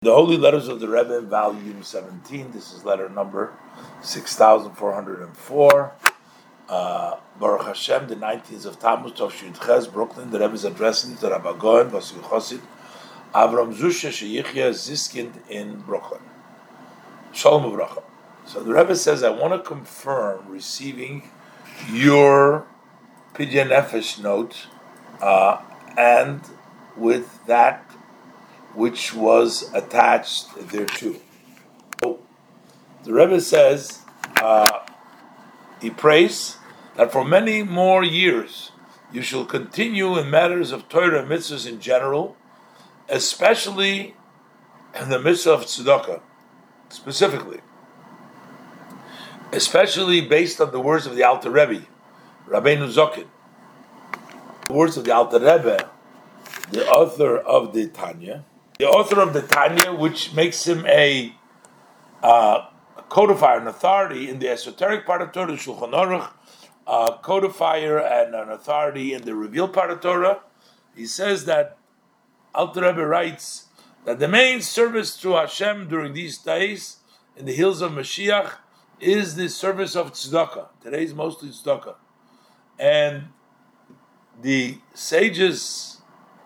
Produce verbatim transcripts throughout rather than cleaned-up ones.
The Holy Letters of the Rebbe, volume seventeen. This is letter number six thousand four hundred four. Uh, Baruch Hashem, the nineteenth of Tammuz, Tov Ches, Brooklyn. The Rebbe is addressing to Rabbi Goen, Vasil Chosid, Avram Zusha Sheyichya Ziskind in Brooklyn. Shalom Uvracha. So the Rebbe says, I want to confirm receiving your Pidyon Nefesh note, uh, and with that which was attached thereto. So the Rebbe says, uh, he prays that for many more years you shall continue in matters of Torah and mitzvahs in general, especially in the mitzvah of tzedakah, specifically, especially based on the words of the Alter Rebbe, Rabbeinu Zokin. The words of the Alter Rebbe, the author of the Tanya, the author of the Tanya, which makes him a uh, codifier, an authority in the esoteric part of Torah, Shulchan Aruch, a codifier and an authority in the revealed part of Torah. He says that Alter Rebbe writes that the main service to Hashem during these days, in the hills of Mashiach, is the service of tzedakah. Today is mostly tzedakah. And the sages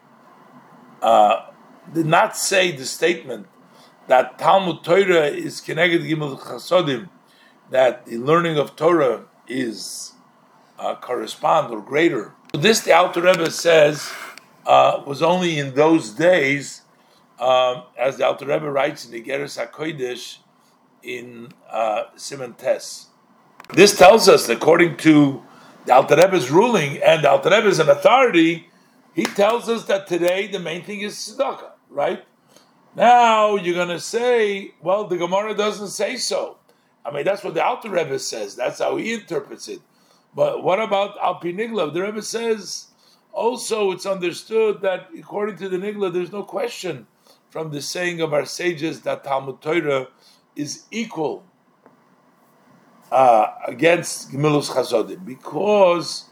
uh, did not say the statement that Talmud Torah is Keneged Gimel Chasodim, that the learning of Torah is uh, correspond or greater. This, the Alter Rebbe says, uh, was only in those days, um, as the Alter Rebbe writes in the Igeres HaKodesh in uh, Siman Tes. This tells us, according to the Alter Rebbe's ruling, and the Alter Rebbe is an authority, he tells us that today the main thing is tzedakah, right? Now you're going to say, well, the Gemara doesn't say so. I mean, that's what the Alter Rebbe says. That's how he interprets it. But what about Al Pi Nigla? The Rebbe says, also it's understood that according to the Nigla, there's no question from the saying of our sages that Talmud Torah is equal uh, against Gemilus Chasodim, because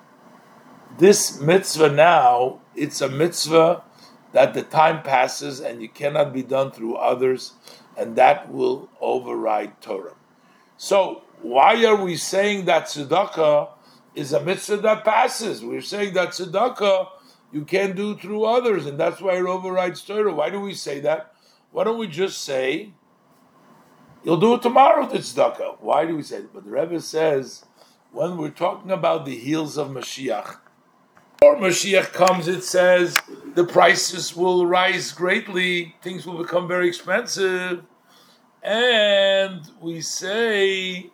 this mitzvah now, it's a mitzvah that the time passes and you cannot be done through others, and that will override Torah. So why are we saying that tzedakah is a mitzvah that passes? We're saying that tzedakah you can't do through others, and that's why it overrides Torah. Why do we say that? Why don't we just say, you'll do it tomorrow, the tzedakah? Why do we say that? But the Rebbe says, when we're talking about the heels of Mashiach, before Mashiach comes, it says the prices will rise greatly, things will become very expensive, and we say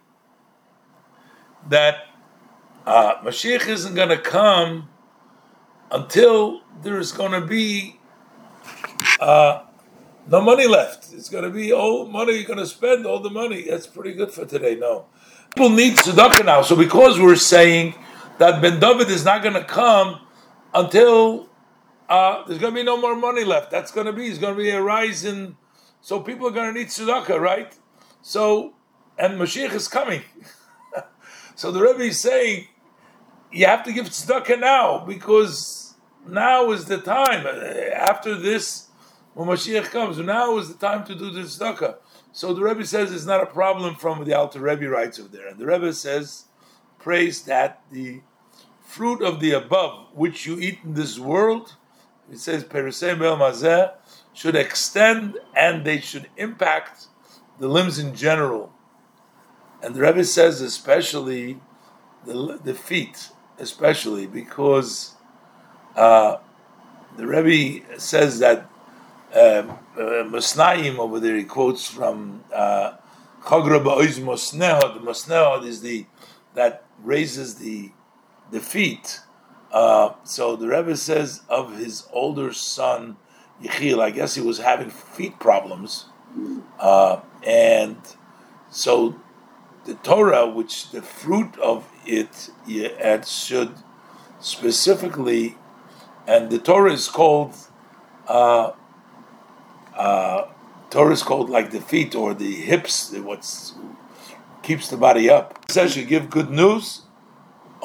that uh, Mashiach isn't going to come until there's going to be uh, no money left. It's going to be all money you're going to spend, all the money. That's pretty good for today. No, people need tzedakah now. So because we're saying that Ben David is not going to come until uh, there's going to be no more money left. That's going to be, it's going to be a rise in, so people are going to need tzedakah, right? So, and Mashiach is coming. So the Rebbe is saying, you have to give tzedakah now, because now is the time. After this, when Mashiach comes, now is the time to do the tzedakah. So the Rebbe says it's not a problem from the Alter Rebbe writes of there. And the Rebbe says, praise that the fruit of the above, which you eat in this world, it says, Perisei Be'el Mazeh, should extend and they should impact the limbs in general. And the Rebbe says especially the, the feet, especially because uh, the Rebbe says that uh, uh, Masnaim over there, he quotes from uh, Chagra Ba'oz Mosnehod. The Mosnehod is the that raises the the feet. Uh, so the Rebbe says of his older son Yechiel, I guess he was having feet problems, uh, and so the Torah, which the fruit of it, it should specifically, and the Torah is called uh, uh, Torah is called like the feet or the hips, what keeps the body up. It says you give good news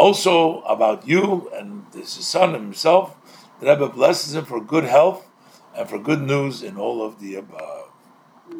also about you and his son himself. The Rebbe blesses him for good health and for good news in all of the above.